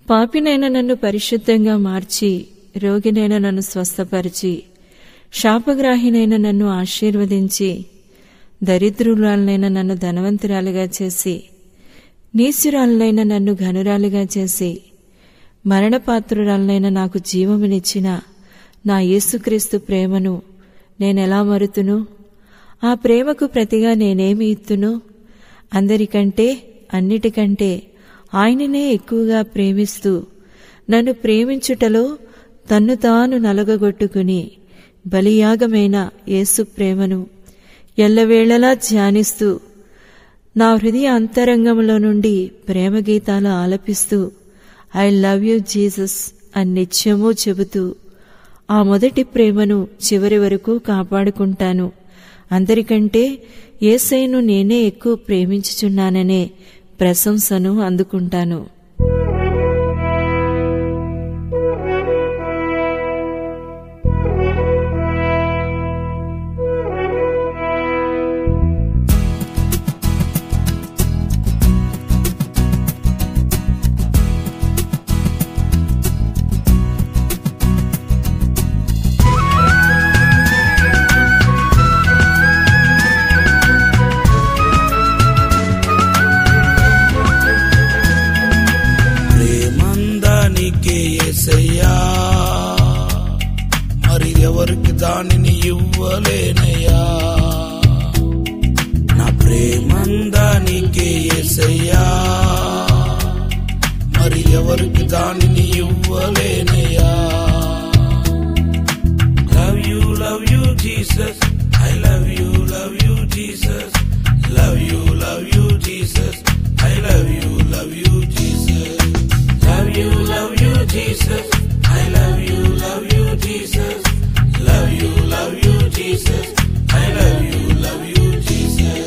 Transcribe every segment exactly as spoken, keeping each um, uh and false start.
పాపినైన నన్ను పరిశుద్ధంగా మార్చి, రోగినైన నన్ను స్వస్థపరిచి, శాపగ్రాహినైన నన్ను ఆశీర్వదించి, దరిద్రురాలనైన నన్ను ధనవంతురాలుగా చేసి, నీచురాలనైన నన్ను ఘనురాలుగా చేసి, మరణపాత్రురాలనైన నాకు జీవమునిచ్చిన నా యేసుక్రీస్తు ప్రేమను నేనెలా మరుతును? ఆ ప్రేమకు ప్రతిగా నేనేమి ఇత్తును? అందరికంటే అన్నిటికంటే ఆయననే ఎక్కువగా ప్రేమిస్తూ, నన్ను ప్రేమించుటలో తన్ను తాను నలగగొట్టుకుని బలియాగమైన యేసు ప్రేమను ఎల్లవేళలా ధ్యానిస్తూ, నా హృదయ అంతరంగంలో నుండి ప్రేమగీతాలు ఆలపిస్తూ ఐ లవ్ యూ జీసస్ అని నిత్యమూ చెబుతూ ఆ మొదటి ప్రేమను చివరి వరకు కాపాడుకుంటాను. అందరికంటే యేసయ్యను నేనే ఎక్కువ ప్రేమించుచున్నాననే ప్రశంసను అందుకుంటాను. యేసయ్యా, మరి ఎవరికి దానిని ఇవ్వలేనయ్యా. నా ప్రేమందా నీకే యేసయ్యా, మరి ఎవరికి దానిని ఇవ్వలేనయ్యా. Love you love you Jesus, I love you love you Jesus, love you love you Jesus, I love you love you Jesus. Love you, love you, Jesus. I love you, love you, Jesus. Love you, love you, Jesus. I love you, love you, Jesus.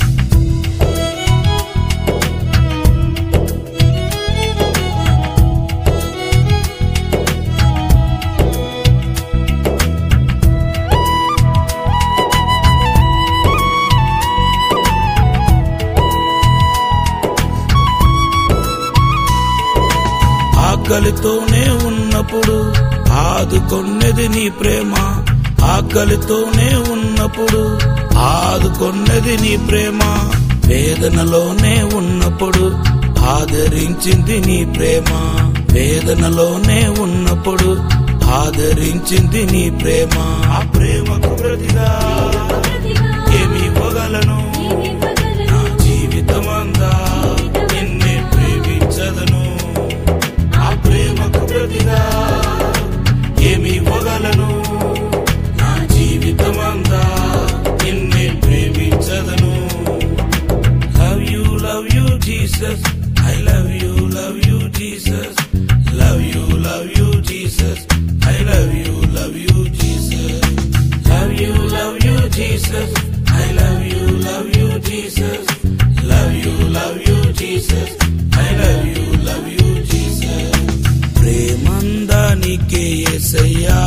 ఆకలితోనే ఉన్నప్పుడు ఆదుకొన్నది నీ ప్రేమ, ఆకలితోనే ఉన్నప్పుడు ఆదుకొన్నది నీ ప్రేమ, వేదనలోనే ఉన్నప్పుడు ఆదరించింది నీ ప్రేమ, వేదనలోనే ఉన్నప్పుడు ఆదరించింది నీ ప్రేమ. ఆ ప్రేమకు ప్రతిగా ఏమి ఇవ్వగలను? నా జీవితమంతా నిన్నే ప్రేమించదను. ప్రేమకు ప్రతిగా ఏమి ఇవ్వగలను? నా జీవితమంతా నిన్నే ప్రేమించదను. Love you love you Jesus, I love you love you Jesus, love you love you Jesus, I love you love you Jesus. Love you love you Jesus, I love you love you Jesus, love you love you Jesus, I love you love you Jesus. ప్రేమందా నీకే యేసయ్యా,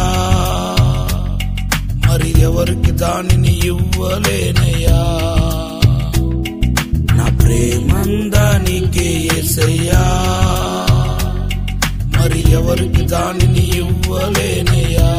మరి ఎవరికి దానిని ఇవ్వలేనయ్యా. నా ప్రేమందా నీకే యేసయ్యా, మరి ఎవరికి దానిని ఇవ్వలేనయ్యా.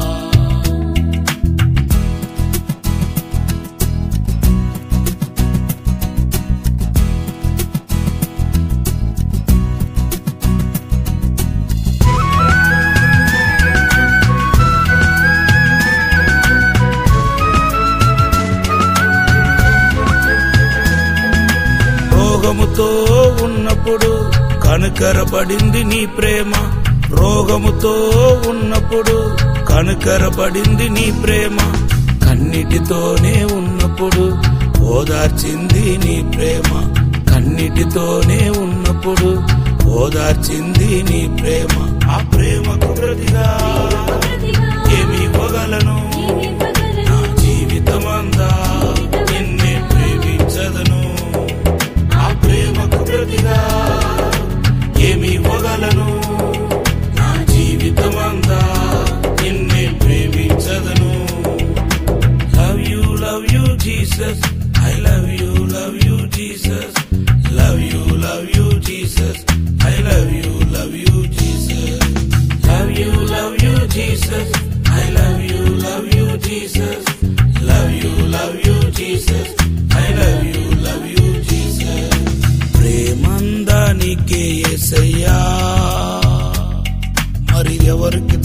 రోగముతో ఉన్నప్పుడు కనుకరపడింది నీ ప్రేమ, రోగముతో ఉన్నప్పుడు కనుకరపడింది నీ ప్రేమ, కన్నిటితోనే ఉన్నప్పుడు ఓదార్చింది నీ ప్రేమ, కన్నిటితోనే ఉన్నప్పుడు ఓదార్చింది నీ ప్రేమ. ఆ ప్రేమకు ప్రతిగా ఏమి ఇవ్వగలను? నా జీవితమంతా నిన్నే ప్రేమించదను. ఆ ప్రేమకు ప్రతిగా ఏమి ఇవ్వగలను? నా జీవితమంతా నిన్నే ప్రేమించదను. Love you love you Jesus, I love you love you Jesus, love you love you Jesus, I love you love you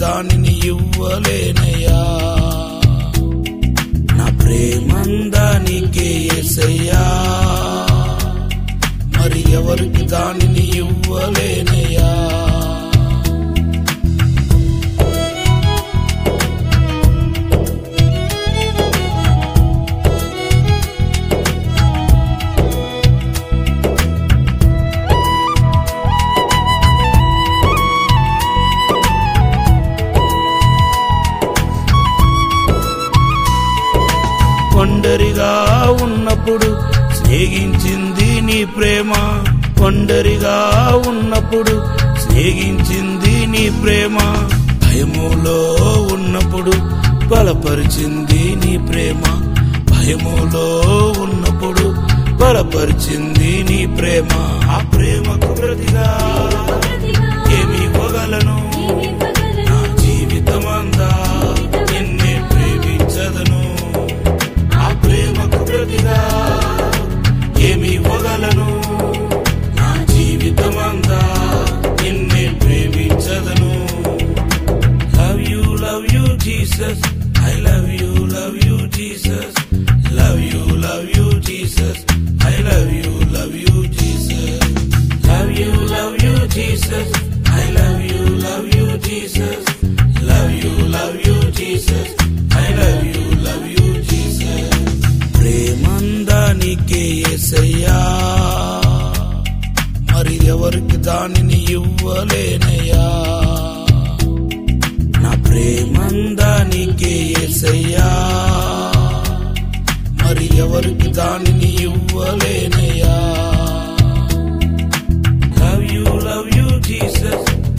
దానిని ఇవ్వలేనయ్యా. నా ప్రేమందా నీకే యేసయ్యా, మరి ఎవరికి దానిని ఇవ్వలేనయ్యా. ఒంటరిగా ఉన్నప్పుడు స్నేహించింది నీ ప్రేమ, ఒంటరిగా ఉన్నప్పుడు స్నేహించింది నీ ప్రేమ. భయములో ఉన్నప్పుడు బలపరిచింది నీ ప్రేమ, భయములో ఉన్నప్పుడు బలపరిచింది నీ ప్రేమ. ఆ ప్రేమకు ప్రతిగా ఏమి ఇవ్వగలను, నా జీవితమంతా నిన్నే ప్రేమించదను. ఆ ప్రేమకు ప్రతిగా ఏమి ఇవ్వగలను, నా జీవితమంతా నిన్నే ప్రేమించదను. Love you love you Jesus, I love you love you Jesus, love you love you Jesus, I love you love you Jesus, love you love you Jesus, I love you love you Jesus, love you love you Jesus, I love you love you Jesus. ప్రేమందా నీకే యేసయ్యా, మరి ఎవరికి దానిని ఇవ్వలేనయ్యా. నా ప్రేమందా నీకే యేసయ్యా, మరి ఎవరికి దానిని ఇవ్వలేనయ్యా. Love you love you Jesus,